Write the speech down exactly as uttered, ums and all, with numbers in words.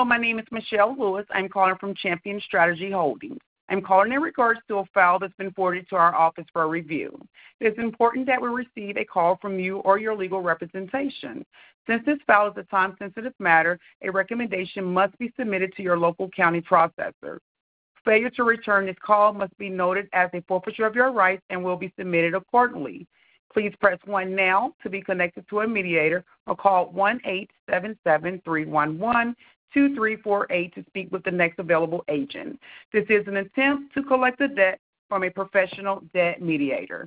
my name is Michelle Lewis. I'm calling from Champion Strategy Holdings. I'm calling in regards to a file that's been forwarded to our office for a review. It's important that we receive a call from you or your legal representation. Since this file is a time-sensitive matter, a recommendation must be submitted to your local county processor. Failure to return this call must be noted as a forfeiture of your rights and will be submitted accordingly. Please press one now to be connected to a mediator or call one eight seven seven, three one one, two three four eight to speak with the next available agent. This is an attempt to collect a debt from a professional debt mediator.